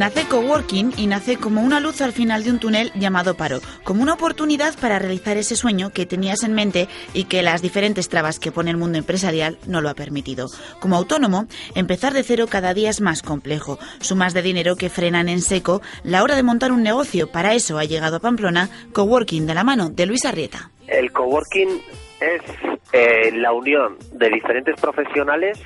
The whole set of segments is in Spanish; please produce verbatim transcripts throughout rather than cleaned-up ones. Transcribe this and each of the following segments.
Nace Coworking y nace como una luz al final de un túnel llamado paro, como una oportunidad para realizar ese sueño que tenías en mente y que las diferentes trabas que pone el mundo empresarial no lo ha permitido. Como autónomo, empezar de cero cada día es más complejo. Sumas de dinero que frenan en seco la hora de montar un negocio. Para eso ha llegado a Pamplona Coworking de la mano de Luis Arrieta. El coworking es eh, la unión de diferentes profesionales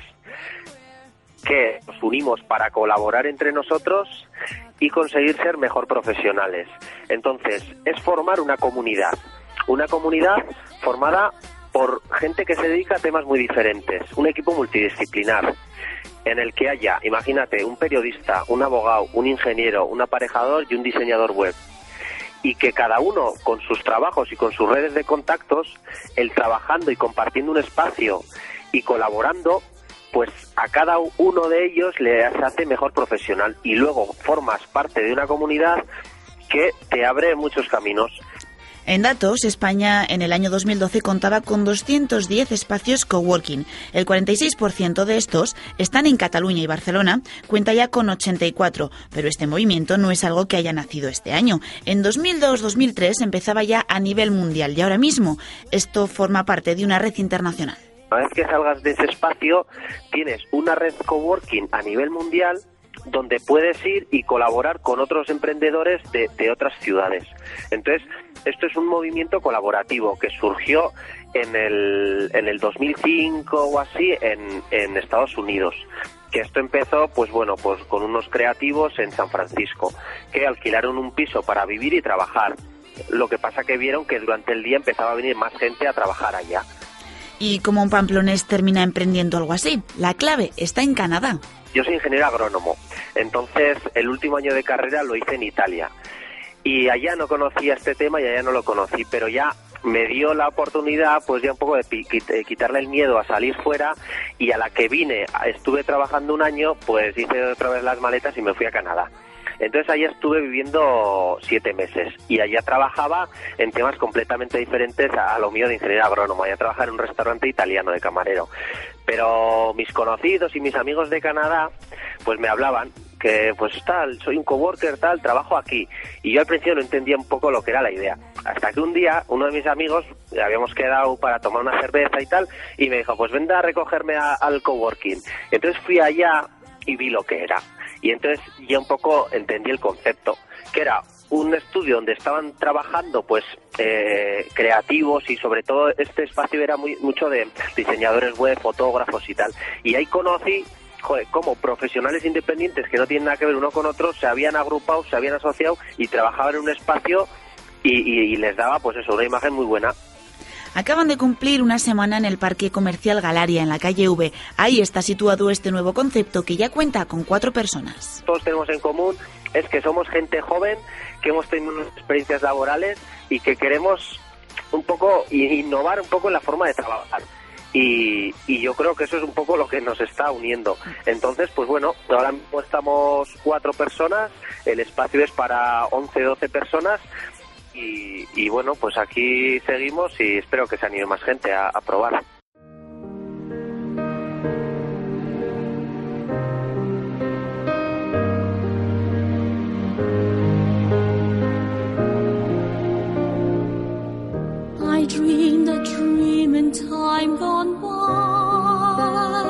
que nos unimos para colaborar entre nosotros y conseguir ser mejor profesionales. Entonces, es formar una comunidad, una comunidad formada por gente que se dedica a temas muy diferentes, un equipo multidisciplinar, en el que haya, imagínate, un periodista, un abogado, un ingeniero, un aparejador y un diseñador web. Y que cada uno, con sus trabajos y con sus redes de contactos, el trabajando y compartiendo un espacio y colaborando, pues a cada uno de ellos le hace mejor profesional y luego formas parte de una comunidad que te abre muchos caminos. En datos, España en el año dos mil doce contaba con doscientos diez espacios coworking. El cuarenta y seis por ciento de estos están en Cataluña y Barcelona, cuenta ya con ochenta y cuatro, pero este movimiento no es algo que haya nacido este año. En dos mil dos dos mil tres empezaba ya a nivel mundial y ahora mismo esto forma parte de una red internacional. Una vez que salgas de ese espacio, tienes una red coworking a nivel mundial donde puedes ir y colaborar con otros emprendedores de, de otras ciudades. Entonces, esto es un movimiento colaborativo que surgió en el, en el dos mil cinco o así en, en Estados Unidos. Que esto empezó, pues bueno, pues con unos creativos en San Francisco, que alquilaron un piso para vivir y trabajar. Lo que pasa que vieron que durante el día empezaba a venir más gente a trabajar allá. ¿Y cómo un pamplonés termina emprendiendo algo así? La clave está en Canadá. Yo soy ingeniero agrónomo, entonces el último año de carrera lo hice en Italia. Y allá no conocía este tema y allá no lo conocí, pero ya me dio la oportunidad, pues ya un poco de quitarle el miedo a salir fuera, y a la que vine, estuve trabajando un año, pues hice otra vez las maletas y me fui a Canadá. Entonces allá estuve viviendo siete meses y allá trabajaba en temas completamente diferentes a, a lo mío de ingeniero agrónomo. Allá trabajaba en un restaurante italiano de camarero. Pero mis conocidos y mis amigos de Canadá pues me hablaban que pues tal, soy un coworker, tal, trabajo aquí. Y yo al principio no entendía un poco lo que era la idea. Hasta que un día uno de mis amigos, habíamos quedado para tomar una cerveza y tal, y me dijo, pues ven a recogerme a, al coworking. Entonces fui allá y vi lo que era. Y entonces ya un poco entendí el concepto, que era un estudio donde estaban trabajando pues eh, creativos, y sobre todo este espacio era muy mucho de diseñadores web, fotógrafos y tal. Y ahí conocí, joder, cómo profesionales independientes que no tienen nada que ver uno con otro se habían agrupado, se habían asociado y trabajaban en un espacio y, y, y les daba pues eso, una imagen muy buena. Acaban de cumplir una semana en el Parque Comercial Galaria, en la calle V. Ahí está situado este nuevo concepto que ya cuenta con cuatro personas. Todos tenemos en común es que somos gente joven, que hemos tenido unas experiencias laborales y que queremos un poco innovar un poco en la forma de trabajar. Y, y yo creo que eso es un poco lo que nos está uniendo. Entonces, pues bueno, ahora mismo estamos cuatro personas, el espacio es para once, doce personas. Y, y bueno, pues aquí seguimos y espero que se anime más gente a, a probar. I dreamed a dream in time gone by,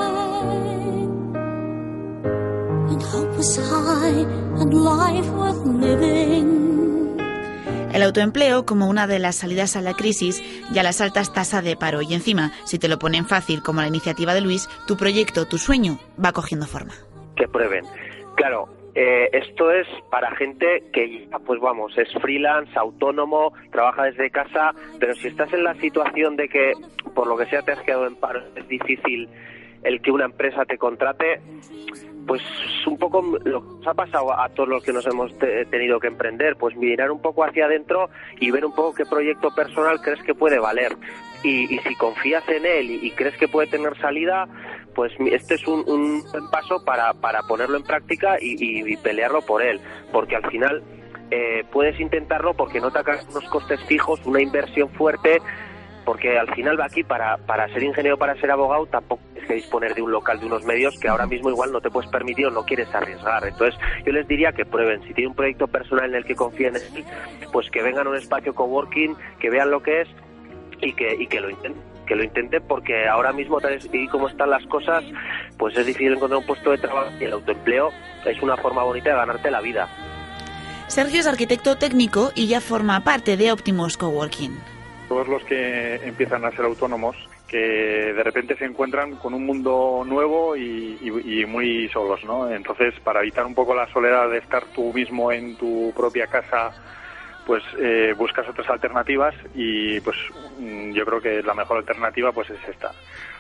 and hope was high and life worth living. El autoempleo como una de las salidas a la crisis y a las altas tasas de paro. Y encima, si te lo ponen fácil, como la iniciativa de Luis, tu proyecto, tu sueño, va cogiendo forma. Que prueben. Claro, eh, esto es para gente que ya, pues vamos, es freelance, autónomo, trabaja desde casa, pero si estás en la situación de que, por lo que sea, te has quedado en paro, es difícil el que una empresa te contrate, pues un poco lo que nos ha pasado a todos los que nos hemos te- tenido que emprender, pues mirar un poco hacia adentro y ver un poco qué proyecto personal crees que puede valer. Y, y si confías en él y, y crees que puede tener salida, pues este es un, un buen paso para, para ponerlo en práctica y, y, y pelearlo por él, porque al final eh, puedes intentarlo porque no te hagas unos costes fijos, una inversión fuerte, porque al final va aquí para, para ser ingeniero, para ser abogado, tampoco tienes que disponer de un local, de unos medios que ahora mismo igual no te puedes permitir o no quieres arriesgar. Entonces yo les diría que prueben, si tienen un proyecto personal en el que confíen en él, pues que vengan a un espacio coworking, que vean lo que es y que, y que lo intenten. que lo intenten porque ahora mismo, tal y como están las cosas, pues es difícil encontrar un puesto de trabajo y el autoempleo es una forma bonita de ganarte la vida. Sergio es arquitecto técnico y ya forma parte de Optimus Coworking. Todos los que empiezan a ser autónomos, que de repente se encuentran con un mundo nuevo y, y, y muy solos, ¿no? Entonces, para evitar un poco la soledad de estar tú mismo en tu propia casa, pues eh, buscas otras alternativas y pues yo creo que la mejor alternativa pues es esta,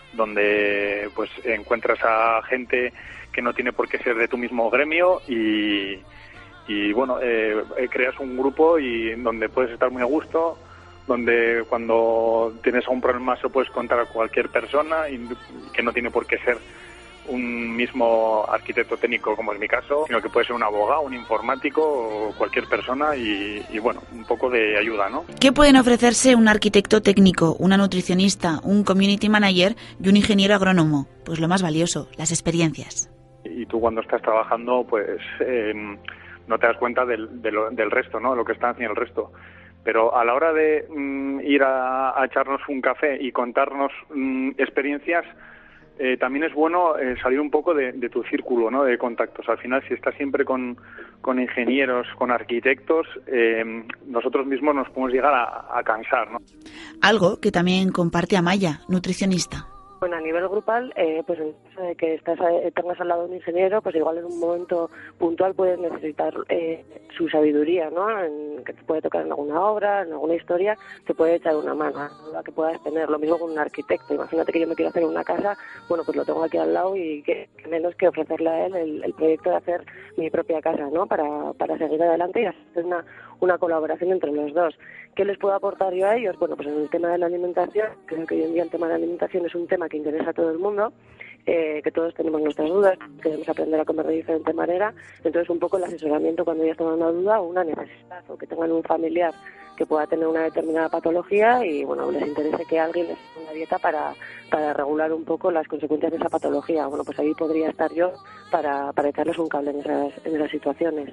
donde pues encuentras a gente que no tiene por qué ser de tu mismo gremio y, y bueno, eh, creas un grupo y donde puedes estar muy a gusto, donde cuando tienes algún problema se puedes contar a cualquier persona y que no tiene por qué ser un mismo arquitecto técnico como es mi caso, sino que puede ser un abogado, un informático o cualquier persona y, y bueno, un poco de ayuda, ¿no? ¿Qué pueden ofrecerse un arquitecto técnico, una nutricionista, un community manager y un ingeniero agrónomo? Pues lo más valioso, las experiencias. Y tú cuando estás trabajando, pues eh, no te das cuenta del, de lo, del resto, ¿no? Lo que están haciendo el resto. Pero a la hora de mm, ir a, a echarnos un café y contarnos mm, experiencias, Eh, también es bueno eh, salir un poco de, de tu círculo, ¿no?, de contactos. Al final, si estás siempre con, con ingenieros, con arquitectos, eh, nosotros mismos nos podemos llegar a, a cansar, ¿no? Algo que también comparte Amaya, nutricionista. Bueno, a nivel grupal, eh, pues en caso de que estás, eh, tengas al lado de un ingeniero, pues igual en un momento puntual puedes necesitar eh, su sabiduría, ¿no? En, que te puede tocar en alguna obra, en alguna historia, te puede echar una mano, la que puedas tener. Lo mismo con un arquitecto. Imagínate que yo me quiero hacer una casa, bueno, pues lo tengo aquí al lado y que, que menos que ofrecerle a él el, el proyecto de hacer mi propia casa, ¿no? Para, para seguir adelante y hacer una, una colaboración entre los dos. ¿Qué les puedo aportar yo a ellos? Bueno, pues en el tema de la alimentación, creo que hoy en día el tema de la alimentación es un tema que interesa a todo el mundo, eh, que todos tenemos nuestras dudas, queremos aprender a comer de diferente manera, entonces un poco el asesoramiento cuando ellos tengan una duda o una necesidad, o que tengan un familiar que pueda tener una determinada patología y, bueno, les interese que alguien les haga una dieta para, para regular un poco las consecuencias de esa patología. Bueno, pues ahí podría estar yo para, para echarles un cable en esas, en esas situaciones.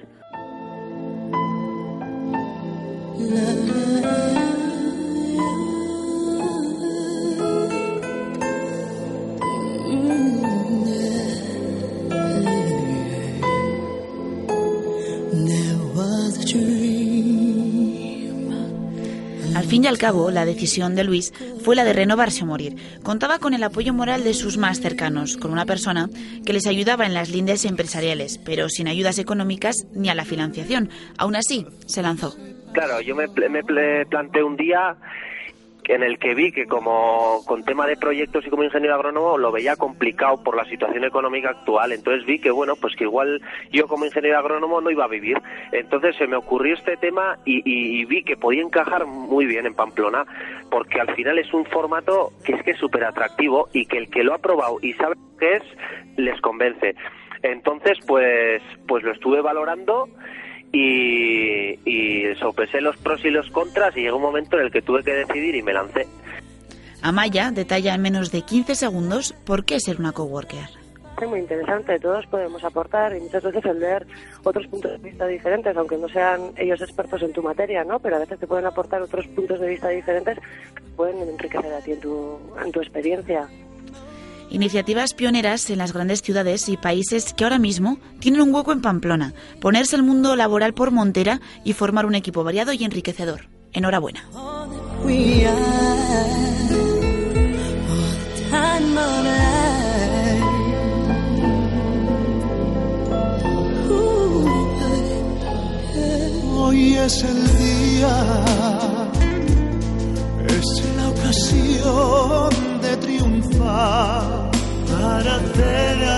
Al fin y al cabo, la decisión de Luis fue la de renovarse o morir. Contaba con el apoyo moral de sus más cercanos, con una persona que les ayudaba en las lindes empresariales, pero sin ayudas económicas ni a la financiación. Aún así, se lanzó. Claro, yo me, me planteé un día en el que vi que como con tema de proyectos y como ingeniero agrónomo lo veía complicado por la situación económica actual. Entonces vi que, bueno, pues que igual yo como ingeniero agrónomo no iba a vivir. Entonces se me ocurrió este tema y, y, y vi que podía encajar muy bien en Pamplona, porque al final es un formato que es que es súper atractivo y que el que lo ha probado y sabe qué es, les convence. Entonces, pues, pues lo estuve valorando y, y sopesé los pros y los contras y llegó un momento en el que tuve que decidir y me lancé. Amaya detalla en menos de quince segundos por qué ser una coworker. Es muy interesante, todos podemos aportar y muchas veces el leer otros puntos de vista diferentes, aunque no sean ellos expertos en tu materia, ¿no? Pero a veces te pueden aportar otros puntos de vista diferentes que pueden enriquecer a ti en tu, en tu experiencia. Iniciativas pioneras en las grandes ciudades y países que ahora mismo tienen un hueco en Pamplona. Ponerse el mundo laboral por montera y formar un equipo variado y enriquecedor. Enhorabuena. Hoy es el día, es la ocasión de triunfar para hacer